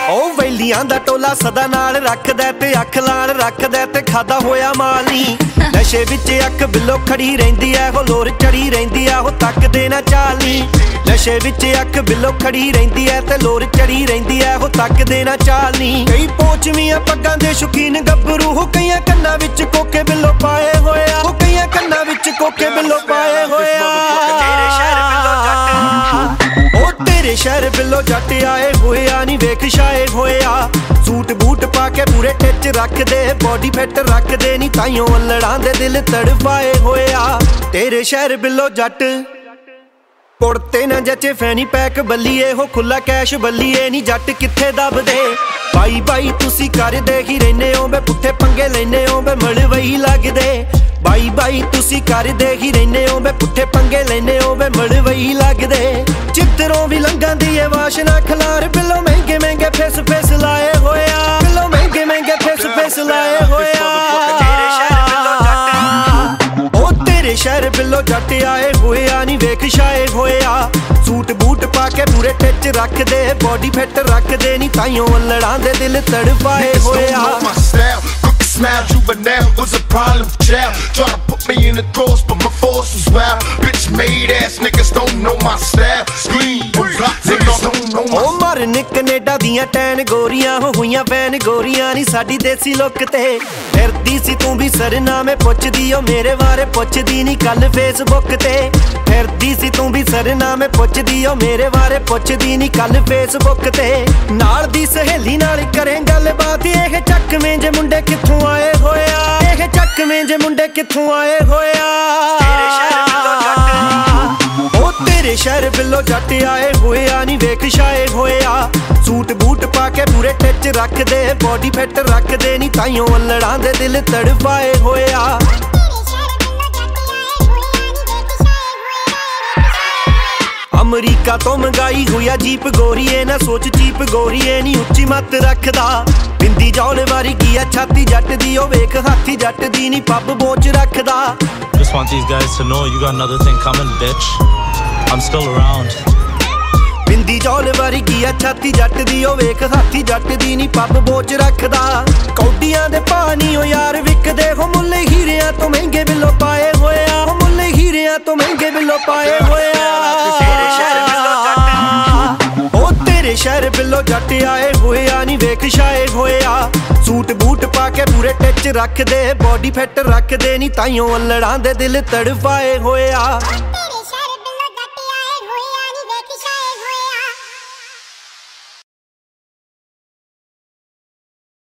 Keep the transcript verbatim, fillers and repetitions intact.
ओ वैलियां दा टोला सदा नाल रखदा ते अख लाल रखदा ते खादा होया माल नी। नशे विच अख बिल्लो खड़ी रहिंदी ऐ हो लोर चढ़ी रहिंदी ऐ हो तकदे ना चाल नी। नशे विच अख बिल्लो खड़ी रहिंदी ऐ ते लोर चढ़ी रहिंदी ऐ हो तकदे ना चाल नी। कई पोचवियां पग्गां दे शौकीन गब्बरू हो कईयां कन्नां विच कोके बिल्लो पाए होया हो कईयां कन्नां विच कोके बिल्लो पाए होया। तेरे शहर बिल्लो जट आए होया नी वेख शाए होया। सूट बूट पाके पूरे टिच रख दे बॉडी फिट रख दे नी ताइयों अल्लड़ां दे दिल तड़पाए होया। तेरे शहर बिल्लो जट कुड़ते ना जचे फैनी पैक बल्लीए हो खुला कैश बल्लीए नी जट कित्थे दबदे। बाई बाई तुसी करदे ही रहने हो बे पुट्ठे पंगे लेने हो बे मलवई लगदे। बाई बाई तुसी करदे ही रहने हो बे पुट्ठे पंगे लेने हो बे मलवई लगदे। चित्तरों भी लंघां दी वाशना खलार बिल्लो महंगे महंगे फेस फेस लाए होया बिल्लो महंगे महंगे फेस फेस लाए होया। तेरे शहर बिल्लो जट आए होया नी वेख शाए होया। सूट बूट पाके पूरे टिच रख दे बॉडी फिट रख दे नी ताइयों अल्लड़ां दे दिल तड़पाए होया। Smile, juvenile was a problem for child. Try to put me in the cross, but my force was wild. Bitch made ass niggas don't know my style. Scream, niggas don't know my style. मरन Canada दियां ten गोरियां हो हुईयां fan गोरियां नी साडी देसी look ते। फिरदी सी तू भी सरनामे पुछदी ओ मेरे बारे पुछदी नी कल फेसबुक ते। फिरदी सी तू भी सरनामे पुछदी ओ मेरे बारे पुछदी नी कल फेसबुक ते। नाल दी सहेली नाल करें गलबात एह चकवें जे मुंडे कित्थों आए होया एह चकवें जे मुंडे कित्थों आए होया। ओ तेरे शहर बिल्लो जट आए होया नी वेख शाए होया। सूट बूट पाके पूरे टिच रख दे बॉडी फिट रख दे नी ताइयों अल्लड़ां दे दिल तड़पाए होया। अमरीका तो मंगाई होया जीप गोरीए ना सोच चीप गोरीए नी उच्ची मत रखदा। बिंदी जौल वारी किया छाती जट दी ओ वेख हाथी जट दी नी पब बोच रखदा। Just want these guys to know you got another thing coming, bitch. I'm still around. बिंदी जौल वारी किया छाती जट दी ओ वेख हाथी जट दी नी पब बोच रखदा। कौडियां दे पानी ओ यार विकदे हो मुल्ले हीरियां तो महंगे बिल्लो पाए होया हो मुल्ले हीरियां तो महंगे बिल्लो पाए होया। तेरे शहर बिल्लो जट आए होया नी वेख शाए होया। सूट बूट पाके पूरे टिच रख दे बॉडी फिट रख दे नी ताइयों अल्लड़ां दे दिल तड़पाए होया।